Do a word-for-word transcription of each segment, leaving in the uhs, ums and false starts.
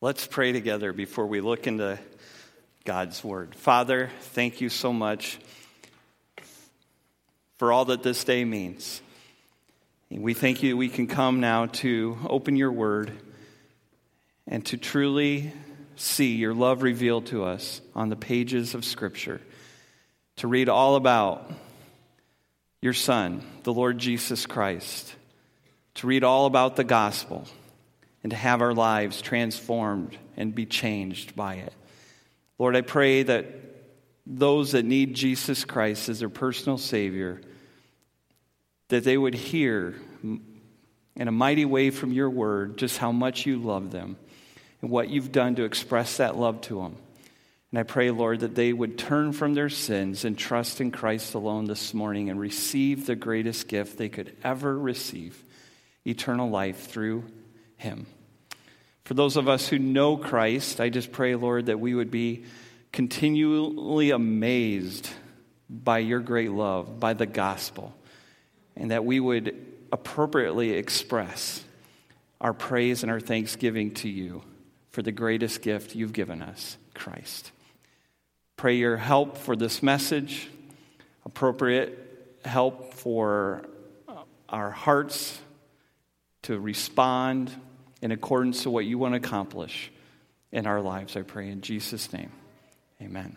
Let's pray together before we look into God's Word. Father, thank you so much for all that this day means. And we thank you we can come now to open your Word and to truly see your love revealed to us on the pages of Scripture, to read all about your Son, the Lord Jesus Christ, to read all about the gospel, and to have our lives transformed and be changed by it. Lord, I pray that those that need Jesus Christ as their personal Savior, that they would hear in a mighty way from your word just how much you love them and what you've done to express that love to them. And I pray, Lord, that they would turn from their sins and trust in Christ alone this morning and receive the greatest gift they could ever receive, eternal life through him. For those of us who know Christ, I just pray, Lord, that we would be continually amazed by your great love, by the gospel, and that we would appropriately express our praise and our thanksgiving to you for the greatest gift you've given us, Christ. Pray your help for this message, appropriate help for our hearts to respond in accordance to what you want to accomplish in our lives, I pray in Jesus' name. Amen.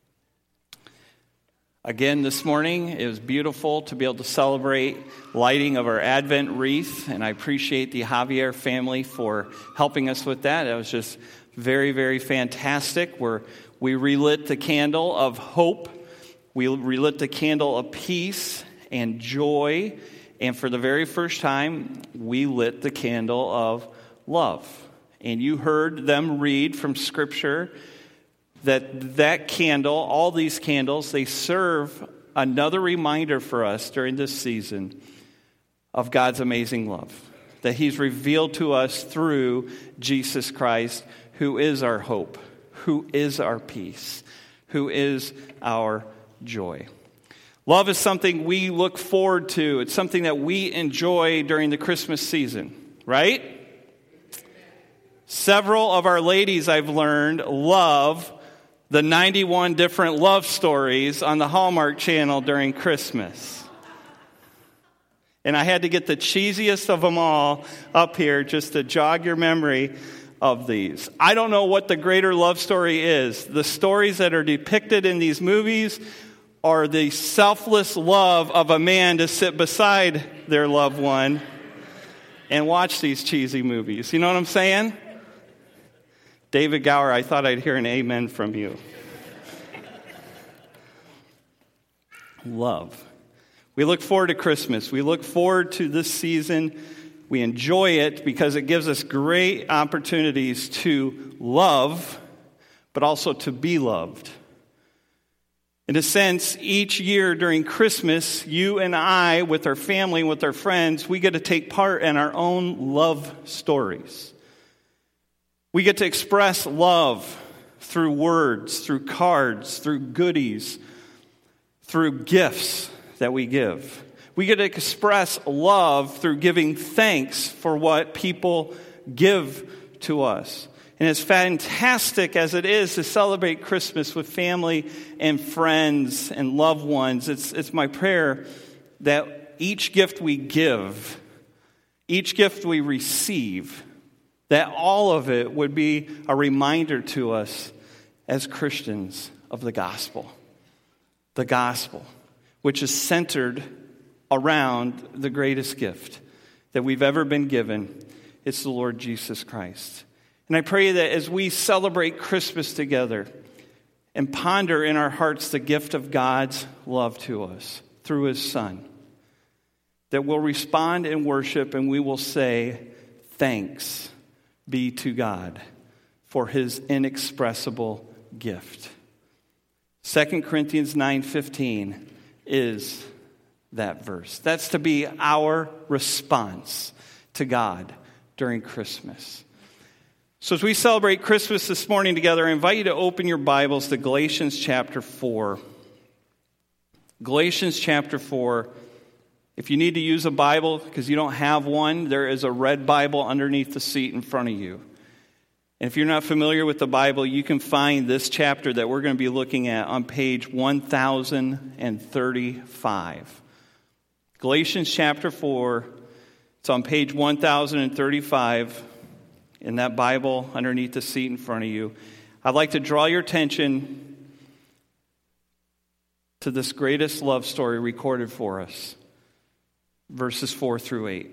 Again, this morning, it was beautiful to be able to celebrate lighting of our Advent wreath, and I appreciate the Javier family for helping us with that. It was just very, very fantastic. We're, we relit the candle of hope. We relit the candle of peace and joy, and for the very first time, we lit the candle of love. And you heard them read from Scripture that that candle, all these candles, they serve another reminder for us during this season of God's amazing love, that he's revealed to us through Jesus Christ, who is our hope, who is our peace, who is our joy. Love is something we look forward to. It's something that we enjoy during the Christmas season, right? Several of our ladies, I've learned, love the ninety-one different love stories on the Hallmark Channel during Christmas. And I had to get the cheesiest of them all up here just to jog your memory of these. I don't know what the greater love story is. The stories that are depicted in these movies or the selfless love of a man to sit beside their loved one and watch these cheesy movies. You know what I'm saying? David Gower, I thought I'd hear an amen from you. Love. We look forward to Christmas. We look forward to this season. We enjoy it because it gives us great opportunities to love, but also to be loved. In a sense, each year during Christmas, you and I, with our family and with our friends, we get to take part in our own love stories. We get to express love through words, through cards, through goodies, through gifts that we give. We get to express love through giving thanks for what people give to us. And as fantastic as it is to celebrate Christmas with family and friends and loved ones, it's, it's my prayer that each gift we give, each gift we receive, that all of it would be a reminder to us as Christians of the gospel. The gospel, which is centered around the greatest gift that we've ever been given. It's the Lord Jesus Christ. And I pray that as we celebrate Christmas together and ponder in our hearts the gift of God's love to us through his Son, that we'll respond in worship and we will say, thanks be to God for his inexpressible gift. Second Corinthians nine fifteen is that verse. That's to be our response to God during Christmas. So as we celebrate Christmas this morning together, I invite you to open your Bibles to Galatians chapter four. Galatians chapter four. If you need to use a Bible because you don't have one, there is a red Bible underneath the seat in front of you. And if you're not familiar with the Bible, you can find this chapter that we're going to be looking at on page one thousand thirty-five. Galatians chapter four, it's on page one thousand thirty-five in that Bible underneath the seat in front of you. I'd like to draw your attention to this greatest love story recorded for us, verses four through eight.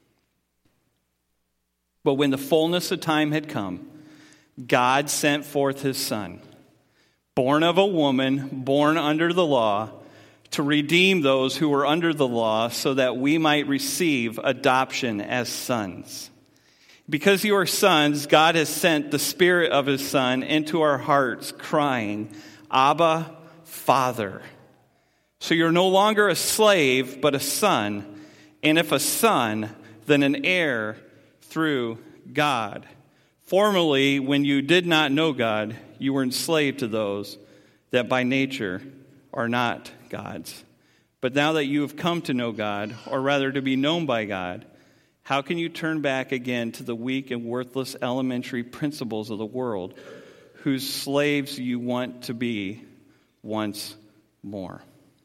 But when the fullness of time had come, God sent forth his Son, born of a woman, born under the law, to redeem those who were under the law, so that we might receive adoption as sons. Because you are sons, God has sent the Spirit of his Son into our hearts, crying, Abba, Father. So you're no longer a slave, but a son. And if a son, then an heir through God. Formerly, when you did not know God, you were enslaved to those that by nature are not God's. But now that you have come to know God, or rather to be known by God, how can you turn back again to the weak and worthless elementary principles of the world, whose slaves you want to be once more?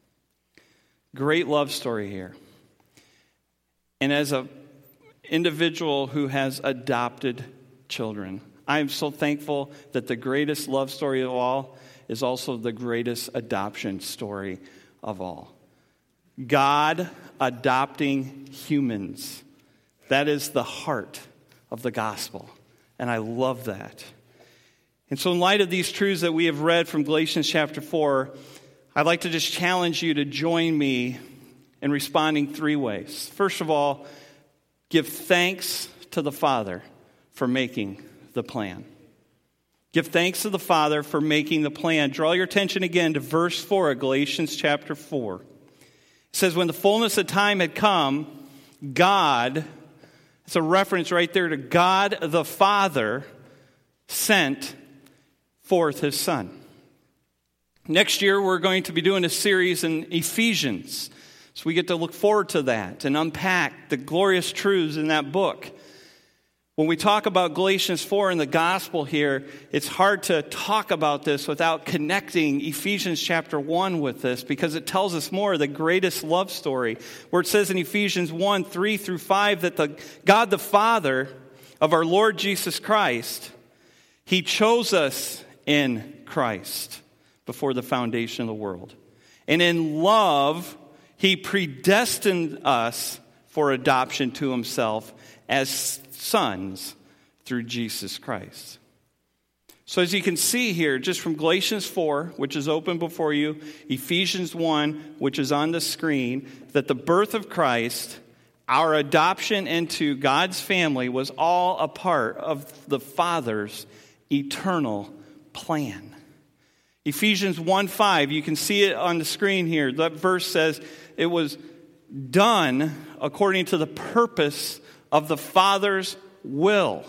Great love story here. And as an individual who has adopted children, I am so thankful that the greatest love story of all is also the greatest adoption story of all. God adopting humans. That is the heart of the gospel. And I love that. And so in light of these truths that we have read from Galatians chapter four, I'd like to just challenge you to join me in responding three ways. First of all, give thanks to the Father for making the plan. Give thanks to the Father for making the plan. Draw your attention again to verse four of Galatians chapter four. It says, when the fullness of time had come, God, it's a reference right there to God the Father, sent forth his Son. Next year, we're going to be doing a series in Ephesians. So we get to look forward to that and unpack the glorious truths in that book. When we talk about Galatians four in the gospel here, it's hard to talk about this without connecting Ephesians chapter one with this, because it tells us more of the greatest love story, where it says in Ephesians one, three through five, that the God the Father of our Lord Jesus Christ, he chose us in Christ before the foundation of the world. And in love, he predestined us for adoption to himself as sons through Jesus Christ. So as you can see here, just from Galatians four, which is open before you, Ephesians one, which is on the screen, that the birth of Christ, our adoption into God's family, was all a part of the Father's eternal plan. Ephesians one five, you can see it on the screen here. That verse says it was done according to the purpose of the Father's will.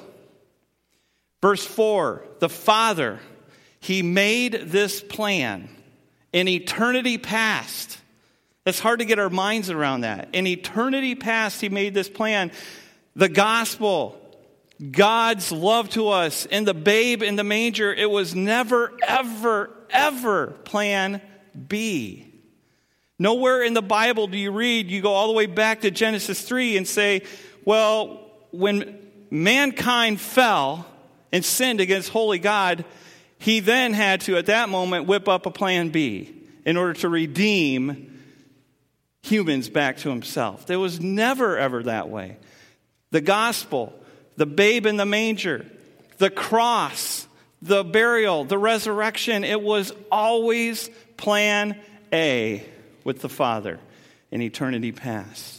Verse four, the Father, he made this plan in eternity past. It's hard to get our minds around that. In eternity past, he made this plan. The gospel, God's love to us, and the babe in the manger, it was never, ever, ever plan B. Nowhere in the Bible do you read, you go all the way back to Genesis three and say, well, when mankind fell and sinned against holy God, he then had to, at that moment, whip up a plan B in order to redeem humans back to himself. It was never, ever that way. The gospel, the babe in the manger, the cross, the burial, the resurrection, it was always plan A with the Father in eternity past.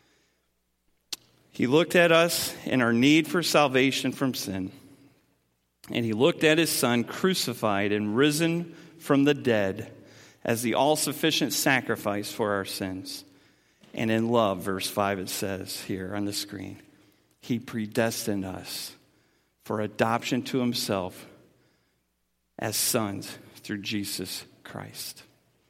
He looked at us in our need for salvation from sin. And he looked at his Son crucified and risen from the dead as the all-sufficient sacrifice for our sins. And in love, verse five, it says here on the screen, he predestined us for adoption to himself as sons through Jesus Christ.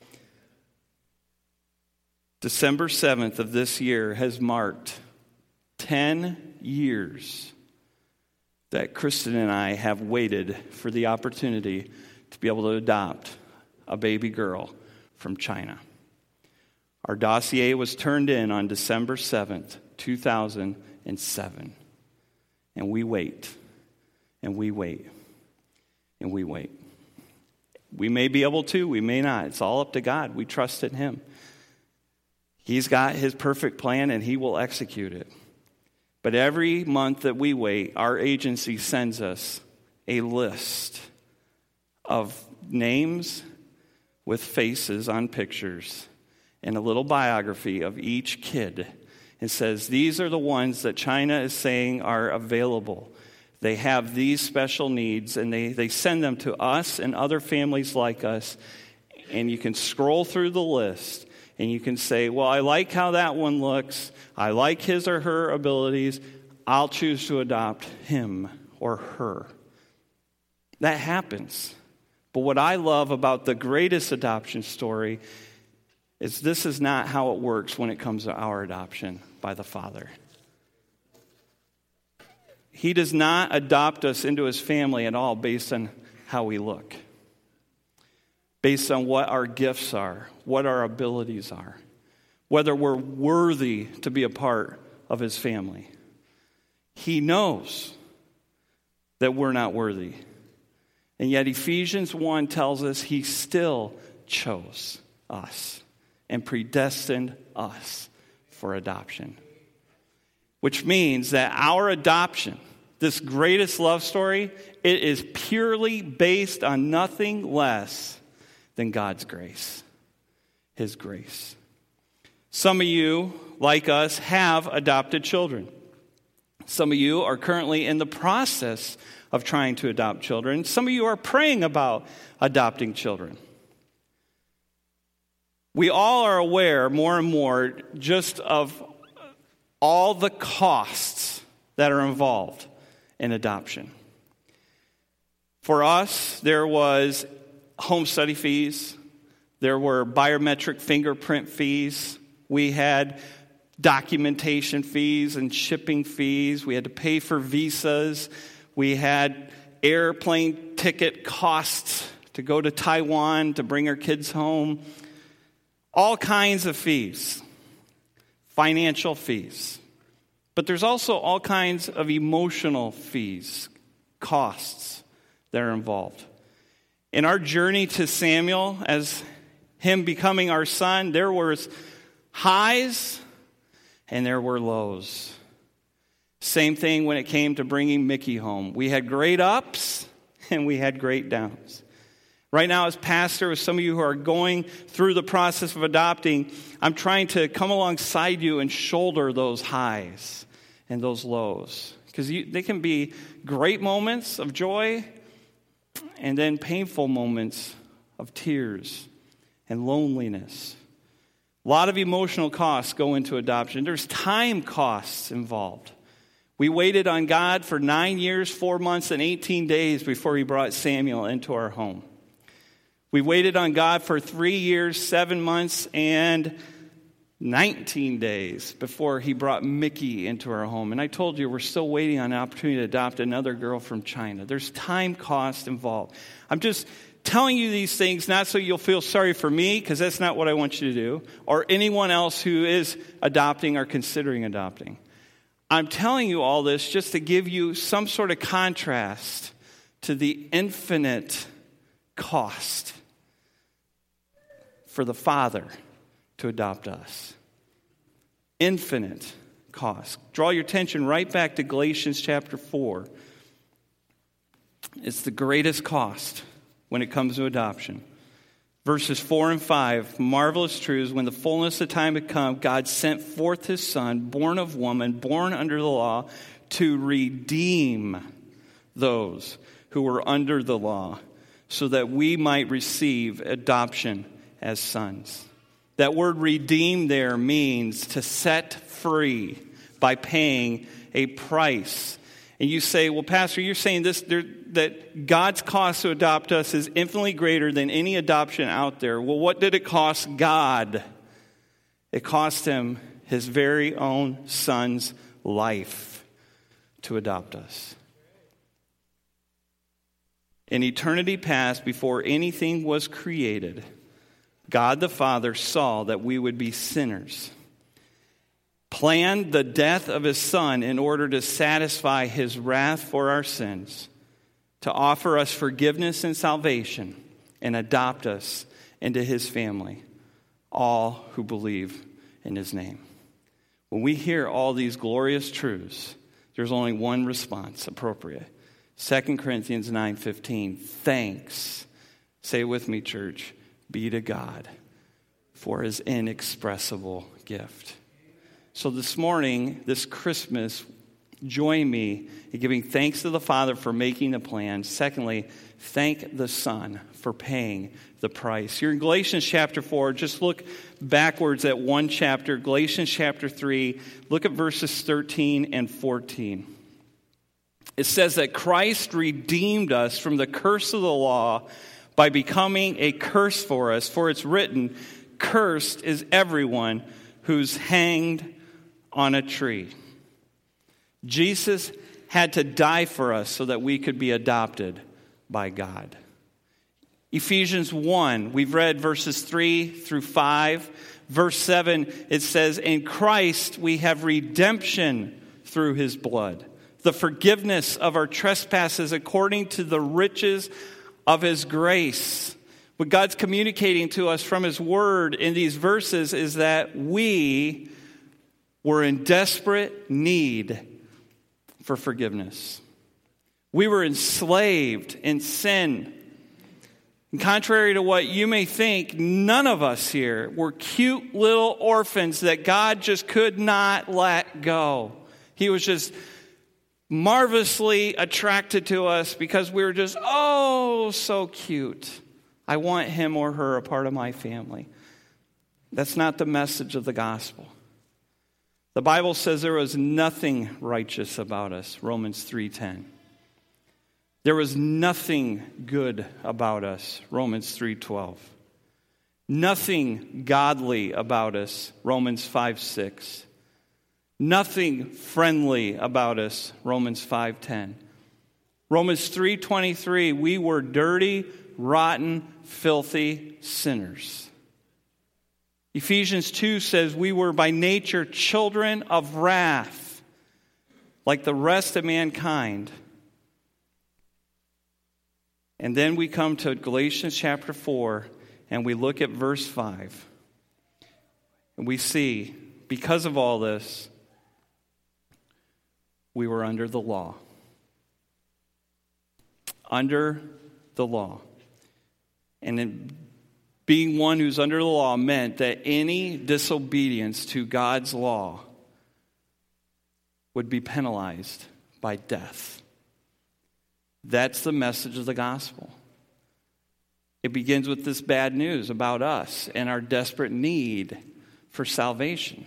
December seventh of this year has marked ten years that Kristen and I have waited for the opportunity to be able to adopt a baby girl from China. Our dossier was turned in on December seventh, two thousand seven. And we wait, and we wait, and we wait. We may be able to, we may not. It's all up to God. We trust in Him. He's got His perfect plan, and He will execute it. But every month that we wait, our agency sends us a list of names with faces on pictures and a little biography of each kid. It says, these are the ones that China is saying are available. They have these special needs, and they, they send them to us and other families like us. And you can scroll through the list, and you can say, well, I like how that one looks. I like his or her abilities. I'll choose to adopt him or her. That happens. But what I love about the greatest adoption story is this is not how it works when it comes to our adoption by the Father. He does not adopt us into His family at all based on how we look, based on what our gifts are, what our abilities are, whether we're worthy to be a part of His family. He knows that we're not worthy. And yet Ephesians one tells us He still chose us and predestined us for adoption. Which means that our adoption, this greatest love story, it is purely based on nothing less than God's grace. His grace. Some of you, like us, have adopted children. Some of you are currently in the process of trying to adopt children. Some of you are praying about adopting children. We all are aware more and more just of all the costs that are involved in adoption. For us, there was home study fees. There were biometric fingerprint fees. We had documentation fees and shipping fees. We had to pay for visas. We had airplane ticket costs to go to Taiwan to bring our kids home. All kinds of fees, financial fees. But there's also all kinds of emotional fees, costs that are involved. In our journey to Samuel, as him becoming our son, there was highs and there were lows. Same thing when it came to bringing Mickey home. We had great ups and we had great downs. Right now, as pastor, with some of you who are going through the process of adopting, I'm trying to come alongside you and shoulder those highs and those lows. Because they can be great moments of joy and then painful moments of tears and loneliness. A lot of emotional costs go into adoption. There's time costs involved. We waited on God for nine years, four months, and eighteen days before He brought Samuel into our home. We waited on God for three years, seven months, and nineteen days before He brought Mickey into our home. And I told you we're still waiting on an opportunity to adopt another girl from China. There's time cost involved. I'm just telling you these things not so you'll feel sorry for me, because that's not what I want you to do, or anyone else who is adopting or considering adopting. I'm telling you all this just to give you some sort of contrast to the infinite cost for the Father to adopt us. Infinite cost. Draw your attention right back to Galatians chapter four. It's the greatest cost when it comes to adoption. Verses four and five, marvelous truths. When the fullness of time had come, God sent forth His Son, born of woman, born under the law, to redeem those who were under the law, so that we might receive adoption as sons. That word redeem there means to set free by paying a price. And you say, well, Pastor, you're saying this there, that God's cost to adopt us is infinitely greater than any adoption out there. Well, what did it cost God? It cost Him His very own Son's life to adopt us. In eternity past, before anything was created, God the Father saw that we would be sinners, planned the death of his Son in order to satisfy his wrath for our sins, to offer us forgiveness and salvation, and adopt us into his family, all who believe in his name. When we hear all these glorious truths, there's only one response appropriate. Second Corinthians nine fifteen, thanks, say it with me, church, be to God for his inexpressible gift. So this morning, this Christmas, join me in giving thanks to the Father for making the plan. Secondly, thank the Son for paying the price. You're in Galatians chapter four. Just look backwards at one chapter, Galatians chapter three. Look at verses thirteen and fourteen. It says that Christ redeemed us from the curse of the law by becoming a curse for us. For it's written, cursed is everyone who's hanged on a tree. Jesus had to die for us so that we could be adopted by God. Ephesians one, we've read verses three through five. Verse seven, it says, in Christ we have redemption through his blood, the forgiveness of our trespasses according to the riches of his grace. What God's communicating to us from his word in these verses is that we were in desperate need for forgiveness. We were enslaved in sin. And contrary to what you may think, none of us here were cute little orphans that God just could not let go. He was just marvelously attracted to us because we were just, oh, so cute. I want him or her a part of my family. That's not the message of the gospel. The Bible says there was nothing righteous about us, Romans three ten. There was nothing good about us, Romans three twelve. Nothing godly about us, Romans five six. Nothing friendly about us, Romans five ten. Romans three twenty-three, we were dirty, rotten, filthy sinners. Ephesians two says we were by nature children of wrath, like the rest of mankind. And then we come to Galatians chapter four, and we look at verse five. And we see, because of all this, we were under the law. Under the law. And in being one who's under the law meant that any disobedience to God's law would be penalized by death. That's the message of the gospel. It begins with this bad news about us and our desperate need for salvation.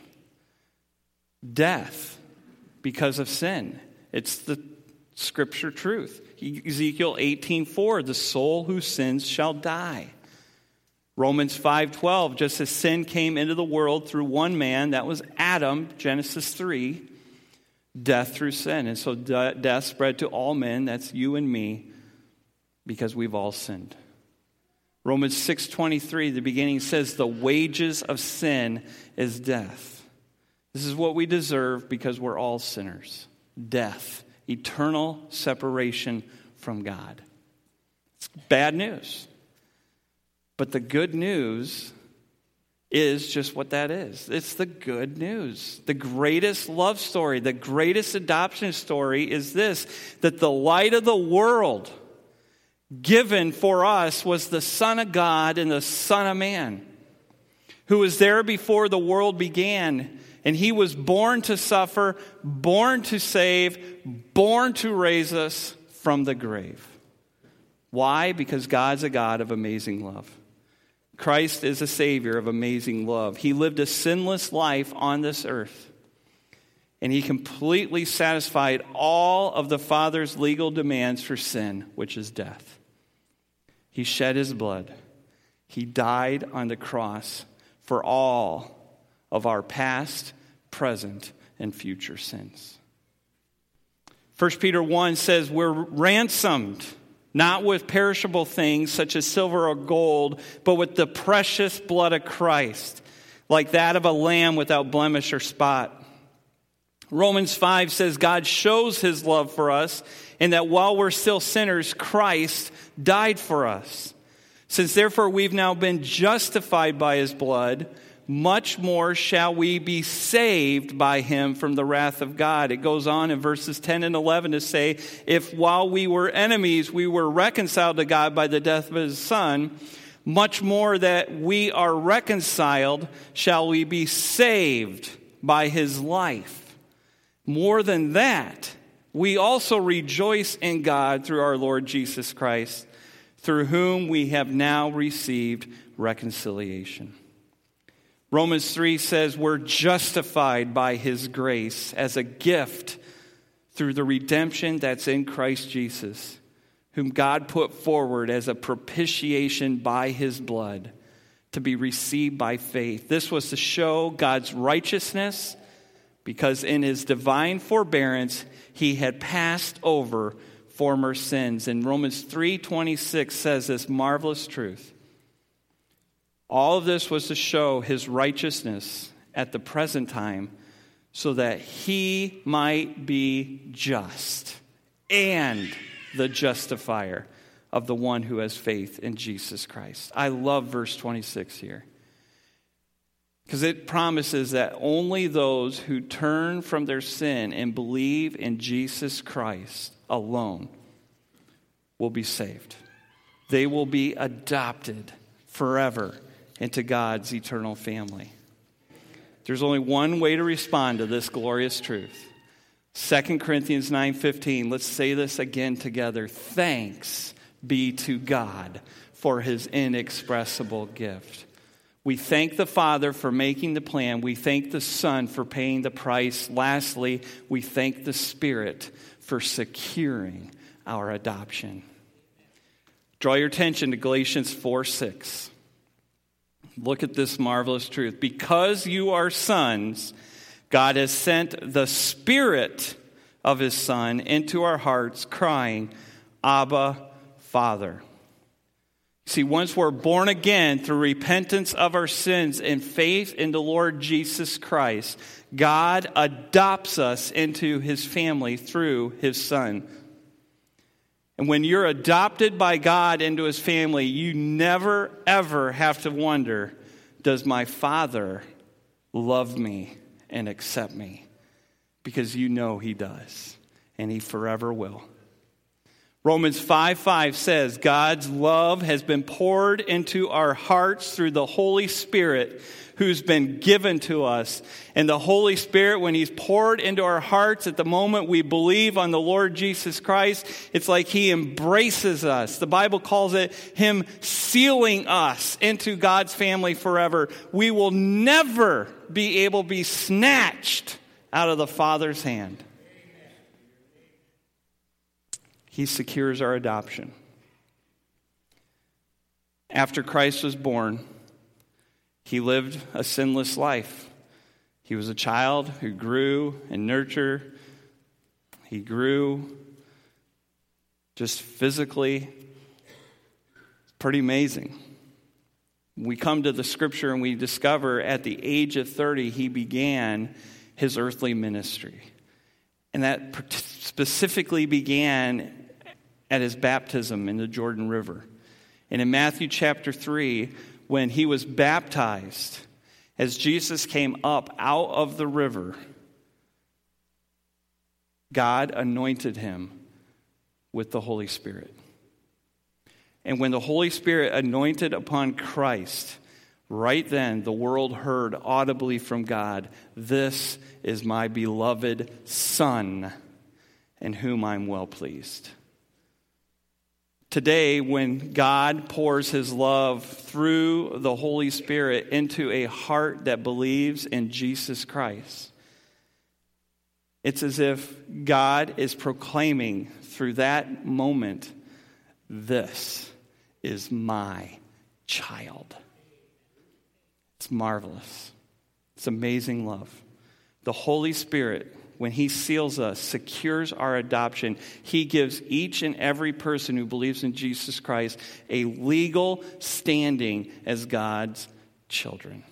Death because of sin. It's the scripture truth. Ezekiel eighteen four, the soul who sins shall die. Romans five twelve, just as sin came into the world through one man, that was Adam, Genesis three, death through sin. And so de- death spread to all men, that's you and me, because we've all sinned. Romans six twenty-three, the beginning says, the wages of sin is death. This is what we deserve because we're all sinners. Death, eternal separation from God. It's bad news. But the good news is just what that is. It's the good news. The greatest love story, the greatest adoption story is this, that the light of the world given for us was the Son of God and the Son of Man, who was there before the world began. And he was born to suffer, born to save, born to raise us from the grave. Why? Because God's a God of amazing love. Christ is a Savior of amazing love. He lived a sinless life on this earth. And he completely satisfied all of the Father's legal demands for sin, which is death. He shed his blood. He died on the cross for all of our past, present, and future sins. First Peter one says we're ransomed not with perishable things such as silver or gold, but with the precious blood of Christ, like that of a lamb without blemish or spot. Romans five says God shows his love for us in that while we're still sinners, Christ died for us. Since therefore we've now been justified by his blood, much more shall we be saved by him from the wrath of God. It goes on in verses ten and eleven to say, if while we were enemies, we were reconciled to God by the death of his Son, much more that we are reconciled shall we be saved by his life. More than that, we also rejoice in God through our Lord Jesus Christ, through whom we have now received reconciliation. Romans three says we're justified by his grace as a gift through the redemption that's in Christ Jesus, whom God put forward as a propitiation by his blood to be received by faith. This was to show God's righteousness because in his divine forbearance he had passed over former sins. And Romans three twenty-six says this marvelous truth. All of this was to show his righteousness at the present time so that he might be just and the justifier of the one who has faith in Jesus Christ. I love verse twenty-six here because it promises that only those who turn from their sin and believe in Jesus Christ alone will be saved. They will be adopted forever into God's eternal family. There's only one way to respond to this glorious truth. Second Corinthians nine fifteen. Let's say this again together. Thanks be to God for his inexpressible gift. We thank the Father for making the plan. We thank the Son for paying the price. Lastly, we thank the Spirit for securing our adoption. Draw your attention to Galatians four six. Look at this marvelous truth. Because you are sons, God has sent the Spirit of his Son into our hearts, crying, Abba, Father. See, once we're born again through repentance of our sins and faith in the Lord Jesus Christ, God adopts us into his family through his Son. And when you're adopted by God into his family, you never, ever have to wonder, does my Father love me and accept me? Because you know he does, and he forever will. Romans five five says, God's love has been poured into our hearts through the Holy Spirit who's been given to us. And the Holy Spirit, when he's poured into our hearts at the moment we believe on the Lord Jesus Christ, it's like he embraces us. The Bible calls it him sealing us into God's family forever. We will never be able to be snatched out of the Father's hand. He secures our adoption. After Christ was born, he lived a sinless life. He was a child who grew and nurtured. He grew just physically. Pretty amazing. We come to the scripture and we discover at the age of thirty, he began his earthly ministry. And that specifically began at his baptism in the Jordan River. And in Matthew chapter three, when he was baptized, as Jesus came up out of the river, God anointed him with the Holy Spirit. And when the Holy Spirit anointed upon Christ, right then the world heard audibly from God, "This is my beloved Son, in whom I'm well pleased." Today, when God pours his love through the Holy Spirit into a heart that believes in Jesus Christ, it's as if God is proclaiming through that moment, "This is my child." It's marvelous. It's amazing love. The Holy Spirit when he seals us, secures our adoption, he gives each and every person who believes in Jesus Christ a legal standing as God's children.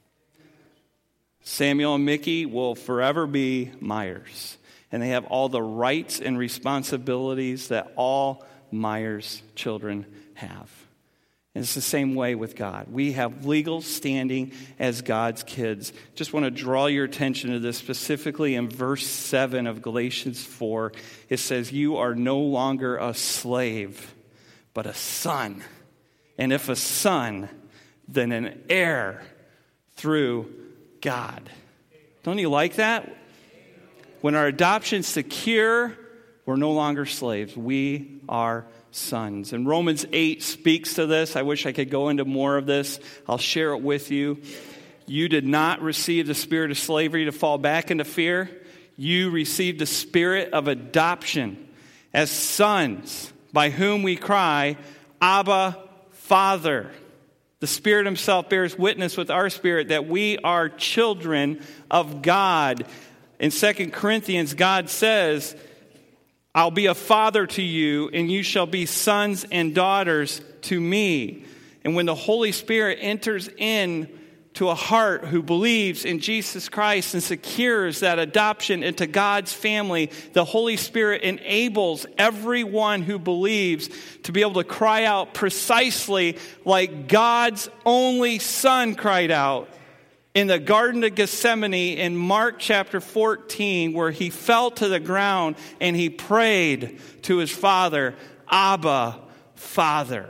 Samuel and Mickey will forever be Myers, and they have all the rights and responsibilities that all Myers children have. And it's the same way with God. We have legal standing as God's kids. Just want to draw your attention to this specifically in verse seven of Galatians four. It says, you are no longer a slave, but a son. And if a son, then an heir through God. Don't you like that? When our adoption's secure, we're no longer slaves. We are sons. And Romans eight speaks to this. I wish I could go into more of this. I'll share it with you. You did not receive the spirit of slavery to fall back into fear. You received the spirit of adoption as sons, by whom we cry, Abba, Father. The Spirit himself bears witness with our spirit that we are children of God. In Second Corinthians, God says, I'll be a father to you, and you shall be sons and daughters to me. And when the Holy Spirit enters in to a heart who believes in Jesus Christ and secures that adoption into God's family, the Holy Spirit enables everyone who believes to be able to cry out precisely like God's only Son cried out in the Garden of Gethsemane in Mark chapter fourteen, where he fell to the ground and he prayed to his Father, Abba, Father.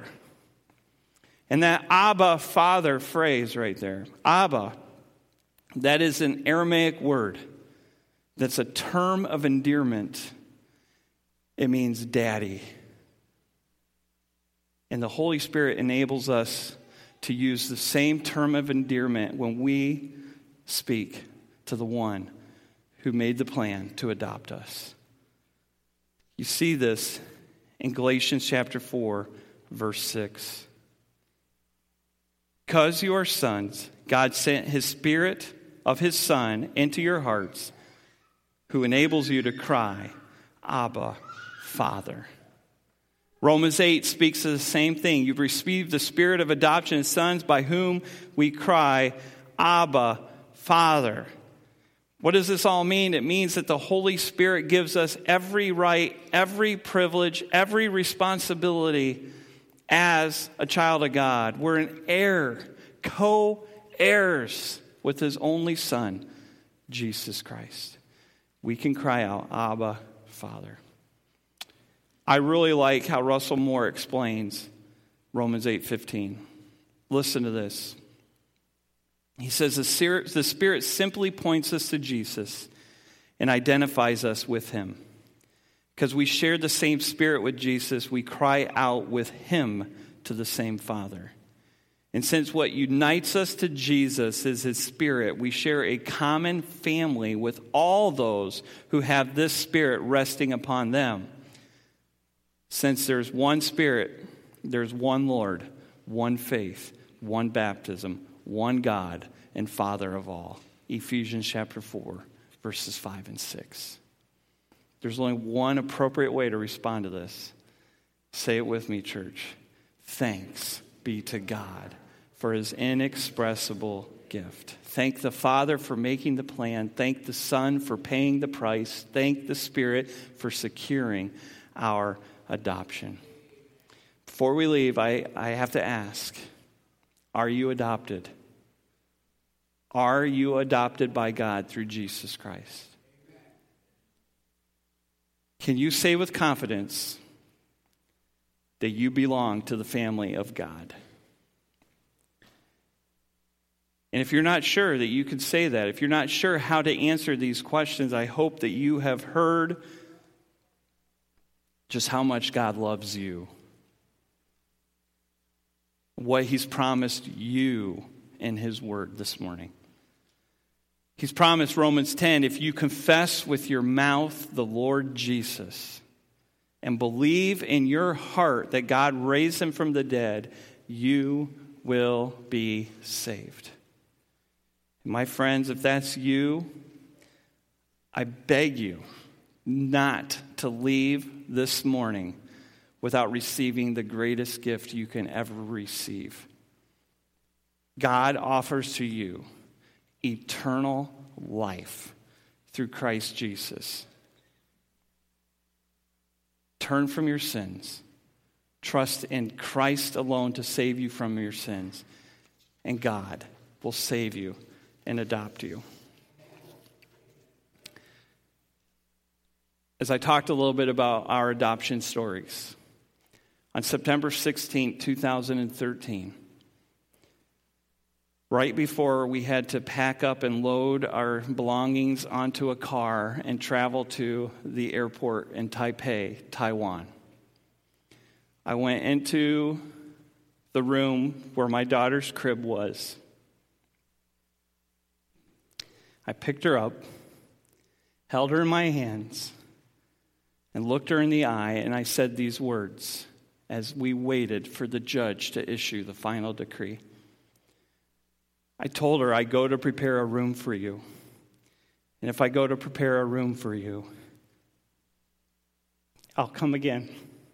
And that Abba, Father phrase right there, Abba, that is an Aramaic word that's a term of endearment. It means daddy. And the Holy Spirit enables us to use the same term of endearment when we speak to the one who made the plan to adopt us. You see this in Galatians chapter four, verse six. Because you are sons, God sent his Spirit of his Son into your hearts, who enables you to cry, Abba, Father. Romans eight speaks of the same thing. You've received the Spirit of adoption as sons, by whom we cry, Abba, Father. What does this all mean? It means that the Holy Spirit gives us every right, every privilege, every responsibility as a child of God. We're an heir, co-heirs with his only Son, Jesus Christ. We can cry out, Abba, Father. I really like how Russell Moore explains Romans eight fifteen. Listen to this. He says, the Spirit, the Spirit simply points us to Jesus and identifies us with him. Because we share the same Spirit with Jesus, we cry out with him to the same Father. And since what unites us to Jesus is his Spirit, we share a common family with all those who have this Spirit resting upon them. Since there's one Spirit, there's one Lord, one faith, one baptism, one God, and Father of all. Ephesians chapter four, verses five and six. There's only one appropriate way to respond to this. Say it with me, church. Thanks be to God for his inexpressible gift. Thank the Father for making the plan. Thank the Son for paying the price. Thank the Spirit for securing our adoption. Before we leave, I, I have to ask, are you adopted? Are you adopted by God through Jesus Christ? Can you say with confidence that you belong to the family of God? And if you're not sure that you can say that, if you're not sure how to answer these questions, I hope that you have heard just how much God loves you, what he's promised you in his word this morning. He's promised, Romans ten, if you confess with your mouth the Lord Jesus and believe in your heart that God raised him from the dead, you will be saved. My friends, if that's you, I beg you not to leave this morning without receiving the greatest gift you can ever receive. God offers to you eternal life through Christ Jesus. Turn from your sins. Trust in Christ alone to save you from your sins. And God will save you and adopt you. As I talked a little bit about our adoption stories, on September sixteenth, twenty thirteen, right before we had to pack up and load our belongings onto a car and travel to the airport in Taipei, Taiwan, I went into the room where my daughter's crib was. I picked her up, held her in my hands, and looked her in the eye, and I said these words as we waited for the judge to issue the final decree. I told her, I go to prepare a room for you. And if I go to prepare a room for you, I'll come again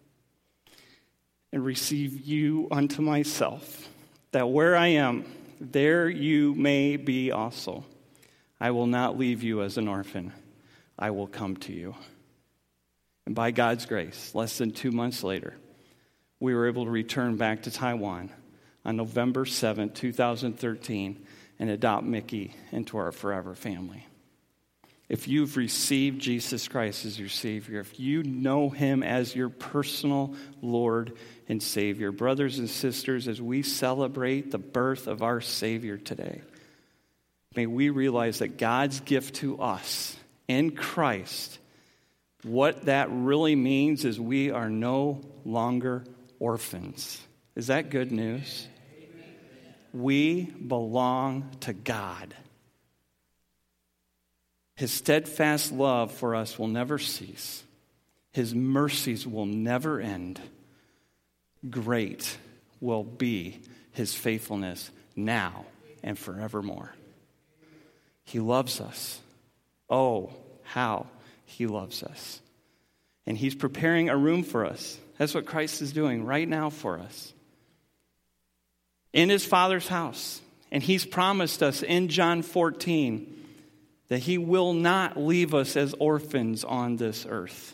and receive you unto myself, that where I am, there you may be also. I will not leave you as an orphan. I will come to you. And by God's grace, less than two months later, we were able to return back to Taiwan on November seventh, twenty thirteen, and adopt Mickey into our forever family. If you've received Jesus Christ as your Savior, if you know Him as your personal Lord and Savior, brothers and sisters, as we celebrate the birth of our Savior today, may we realize that God's gift to us in Christ, what that really means is we are no longer orphans. Is that good news? We belong to God. His steadfast love for us will never cease. His mercies will never end. Great will be His faithfulness now and forevermore. He loves us. Oh, how He loves us. And He's preparing a room for us. That's what Christ is doing right now for us. In His Father's house. And He's promised us in John fourteen that He will not leave us as orphans on this earth.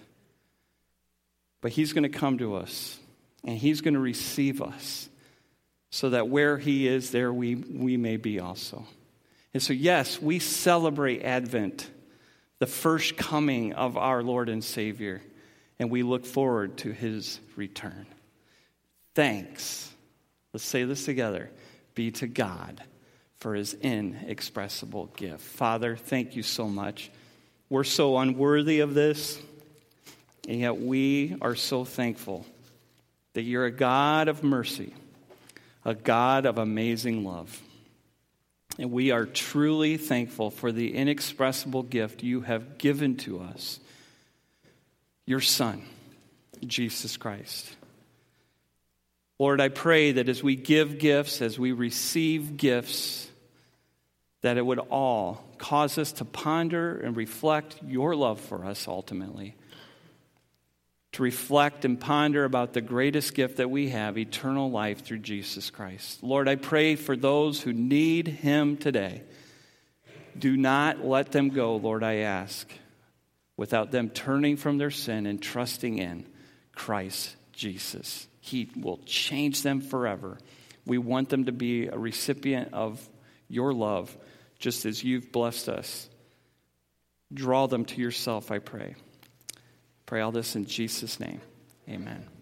But He's going to come to us. And He's going to receive us. So that where He is, there we, we may be also. And so yes, we celebrate Advent, the first coming of our Lord and Savior. And we look forward to His return. Thanks. Let's say this together. Be to God for His inexpressible gift. Father, thank you so much. We're so unworthy of this, and yet we are so thankful that you're a God of mercy, a God of amazing love. And we are truly thankful for the inexpressible gift you have given to us, your Son, Jesus Christ. Lord, I pray that as we give gifts, as we receive gifts, that it would all cause us to ponder and reflect your love for us ultimately. To reflect and ponder about the greatest gift that we have, eternal life through Jesus Christ. Lord, I pray for those who need Him today. Do not let them go, Lord, I ask, without them turning from their sin and trusting in Christ Jesus. He will change them forever. We want them to be a recipient of your love, just as you've blessed us. Draw them to yourself, I pray. Pray all this in Jesus' name. Amen.